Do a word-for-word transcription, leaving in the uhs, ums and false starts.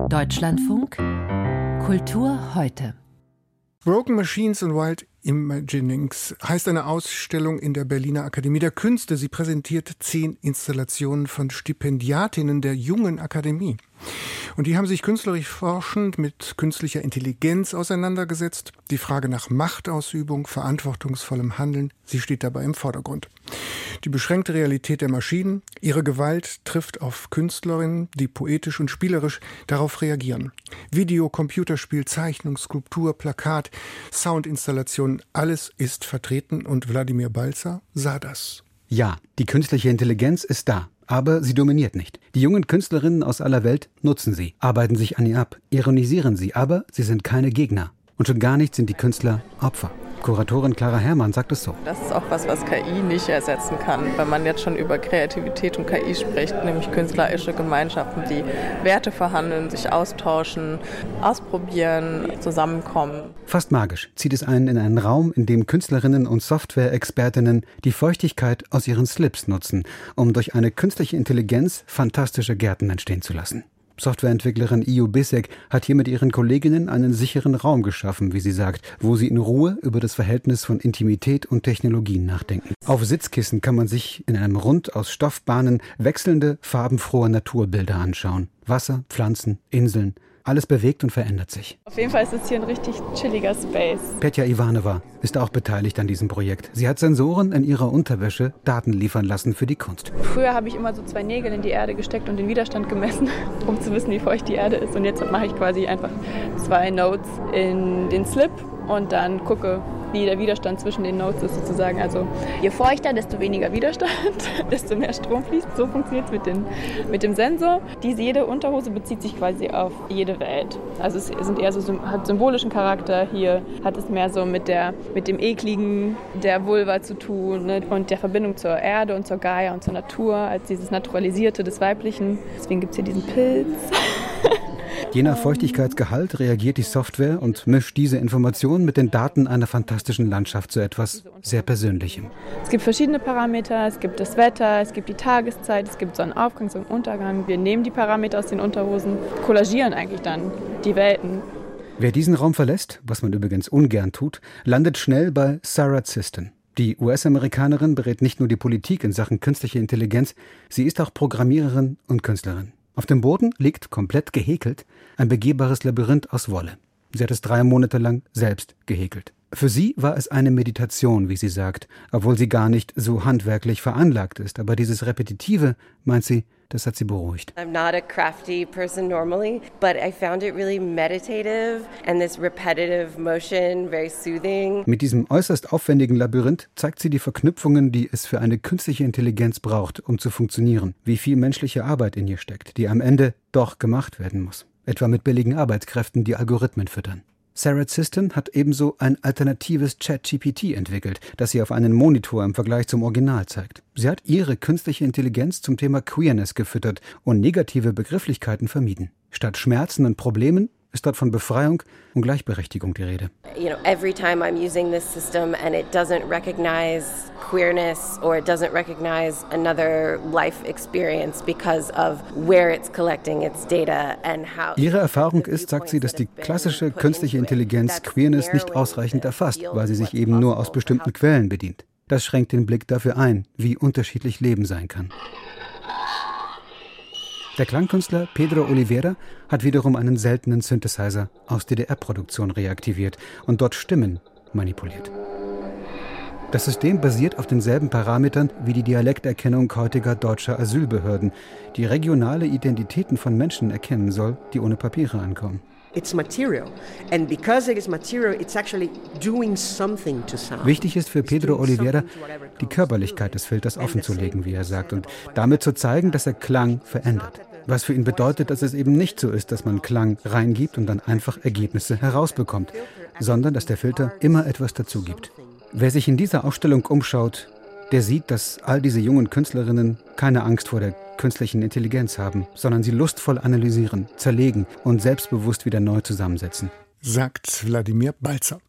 Deutschlandfunk Kultur heute. Broken Machines and Wild Imaginings heißt eine Ausstellung in der Berliner Akademie der Künste. Sie präsentiert zehn Installationen von Stipendiatinnen der Jungen Akademie. Und die haben sich künstlerisch forschend mit künstlicher Intelligenz auseinandergesetzt. Die Frage nach Machtausübung, verantwortungsvollem Handeln, sie steht dabei im Vordergrund. Die beschränkte Realität der Maschinen, ihre Gewalt trifft auf Künstlerinnen, die poetisch und spielerisch darauf reagieren. Video, Computerspiel, Zeichnung, Skulptur, Plakat, Soundinstallation, alles ist vertreten und Wladimir Balzer sah das. Ja, die künstliche Intelligenz ist da. Aber sie dominiert nicht. Die jungen Künstlerinnen aus aller Welt nutzen sie, arbeiten sich an ihr ab, ironisieren sie, aber sie sind keine Gegner. Und schon gar nicht sind die Künstler Opfer. Kuratorin Clara Herrmann sagt es so. Das ist auch was, was K I nicht ersetzen kann, wenn man jetzt schon über Kreativität und K I spricht, nämlich künstlerische Gemeinschaften, die Werte verhandeln, sich austauschen, ausprobieren, zusammenkommen. Fast magisch zieht es einen in einen Raum, in dem Künstlerinnen und Software-Expertinnen die Feuchtigkeit aus ihren Slips nutzen, um durch eine künstliche Intelligenz fantastische Gärten entstehen zu lassen. Softwareentwicklerin Io Bissek hat hier mit ihren Kolleginnen einen sicheren Raum geschaffen, wie sie sagt, wo sie in Ruhe über das Verhältnis von Intimität und Technologien nachdenken. Auf Sitzkissen kann man sich in einem Rund aus Stoffbahnen wechselnde, farbenfrohe Naturbilder anschauen. Wasser, Pflanzen, Inseln. Alles bewegt und verändert sich. Auf jeden Fall ist es hier ein richtig chilliger Space. Petja Ivanova ist auch beteiligt an diesem Projekt. Sie hat Sensoren in ihrer Unterwäsche Daten liefern lassen für die Kunst. Früher habe ich immer so zwei Nägel in die Erde gesteckt und den Widerstand gemessen, um zu wissen, wie feucht die Erde ist. Und jetzt mache ich quasi einfach zwei Nodes in den Slip und dann gucke, wie der Widerstand zwischen den Nodes ist sozusagen. Also je feuchter, desto weniger Widerstand, desto mehr Strom fließt. So funktioniert es mit, den, mit dem Sensor. Diese jede Unterhose bezieht sich quasi auf jede Welt. Also es sind eher so, hat symbolischen Charakter. Hier hat es mehr so mit, der, mit dem Ekligen der Vulva zu tun, ne? Und der Verbindung zur Erde und zur Gaia und zur Natur als dieses Naturalisierte des Weiblichen. Deswegen gibt es hier diesen Pilz. Je nach Feuchtigkeitsgehalt reagiert die Software und mischt diese Informationen mit den Daten einer fantastischen Landschaft zu etwas sehr Persönlichem. Es gibt verschiedene Parameter, es gibt das Wetter, es gibt die Tageszeit, es gibt Sonnenaufgang, Sonnenuntergang. Wir nehmen die Parameter aus den Unterhosen, kollagieren eigentlich dann die Welten. Wer diesen Raum verlässt, was man übrigens ungern tut, landet schnell bei Sarah Siston. Die U S-Amerikanerin berät nicht nur die Politik in Sachen künstliche Intelligenz, sie ist auch Programmiererin und Künstlerin. Auf dem Boden liegt, komplett gehäkelt, ein begehbares Labyrinth aus Wolle. Sie hat es drei Monate lang selbst gehäkelt. Für sie war es eine Meditation, wie sie sagt, obwohl sie gar nicht so handwerklich veranlagt ist. Aber dieses Repetitive, meint sie, das hat sie beruhigt. I'm not a crafty person normally, but I found it really meditative and this repetitive motion very soothing. Mit diesem äußerst aufwendigen Labyrinth zeigt sie die Verknüpfungen, die es für eine künstliche Intelligenz braucht, um zu funktionieren. Wie viel menschliche Arbeit in ihr steckt, die am Ende doch gemacht werden muss. Etwa mit billigen Arbeitskräften, die Algorithmen füttern. Sarah Siston hat ebenso ein alternatives ChatGPT entwickelt, das sie auf einen Monitor im Vergleich zum Original zeigt. Sie hat ihre künstliche Intelligenz zum Thema Queerness gefüttert und negative Begrifflichkeiten vermieden. Statt Schmerzen und Problemen ist dort von Befreiung und Gleichberechtigung die Rede. You know, every time I'm using this system and it doesn't recognize queerness or it doesn't recognize another life experience because of where it's collecting its data and how. Ihre Erfahrung ist, sagt sie, dass die klassische künstliche Intelligenz Queerness nicht ausreichend erfasst, weil sie sich eben nur aus bestimmten Quellen bedient. Das schränkt den Blick dafür ein, wie unterschiedlich Leben sein kann. Der Klangkünstler Pedro Oliveira hat wiederum einen seltenen Synthesizer aus D D R-Produktion reaktiviert und dort Stimmen manipuliert. Das System basiert auf denselben Parametern wie die Dialekterkennung heutiger deutscher Asylbehörden, die regionale Identitäten von Menschen erkennen soll, die ohne Papiere ankommen. It's material. And because it is material, it's actually doing something to sound. Wichtig ist für Pedro Oliveira, die Körperlichkeit des Filters offenzulegen, wie er sagt, und damit zu zeigen, dass er Klang verändert. Was für ihn bedeutet, dass es eben nicht so ist, dass man Klang reingibt und dann einfach Ergebnisse herausbekommt, sondern dass der Filter immer etwas dazu gibt. Wer sich in dieser Ausstellung umschaut, der sieht, dass all diese jungen Künstlerinnen keine Angst vor der künstlichen Intelligenz haben, sondern sie lustvoll analysieren, zerlegen und selbstbewusst wieder neu zusammensetzen. Sagt Wladimir Balzer.